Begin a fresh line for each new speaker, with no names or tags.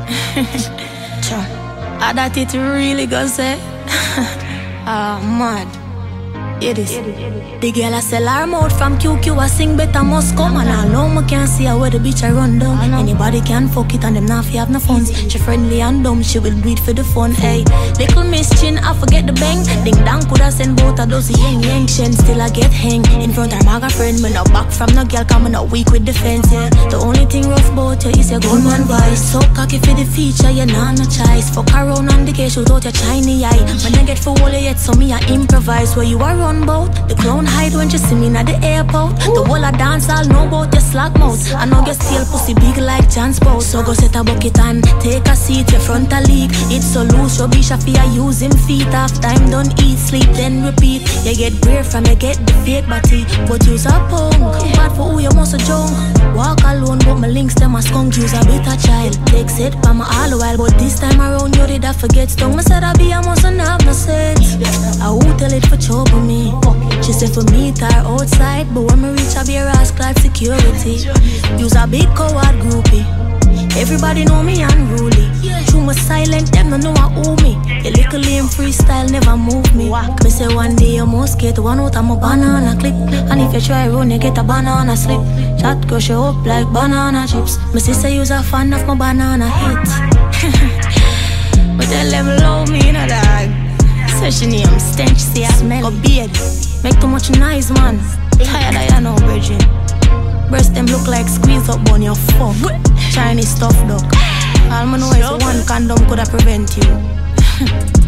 Sure. How that it really goes say? Ah, mad. It is. The girl I sell her mouth from QQ, I sing better must come. And I know me can't see her where the bitch I run down. Anybody can fuck it and them not fi have no funds. She friendly and dumb, she will do it for the fun. Hey, little Miss Chin, I forget the bang. Ding dang coulda send both of those yang shen. Still I get hang in front of my friend. Me no back from no girl, come no weak with defense. Yeah, the only thing rough about you is your gunman voice. So cocky for the feature, you nah no choice. Fuck around on the case, shoot out your shiny eye. When I get for all yet, so me I improvise. Where you are run bout, the clown hide when you see me at the airport. The whole of dance all know about your slack mouth. I know you still pussy big like Jan's boat. So go set a bucket and take a seat, your front a leak. It's so loose, your bitch a fear use him feet. Half time don't eat, sleep then repeat. You get brave from you get the fake body, but use a punk. Bad for who you must a junk. Walk alone but my links them a skunk. Use a bitter child, take set by my all a while. But this time around you did I forget stung. Me said I be a mustn't have no sense. I won't tell it for trouble me. She said for me her outside, but when me reach I be a rascal security. Use a big coward groupie. Everybody know me unruly. True me silent, them no know I owe me. A little lame freestyle never move me. Me say one day you must get one out of my banana clip. And if you try run you get a banana slip. Chat crush you up like banana chips. My sister use a fan of my banana hit. But tell them love me in a dog. Say she name stench, see I smell. Go beard, make too much noise man. Tired of you now virgin. Breast them look like squeeze up on your fuck. Chinese stuff duck. All me know is one condom coulda prevent you.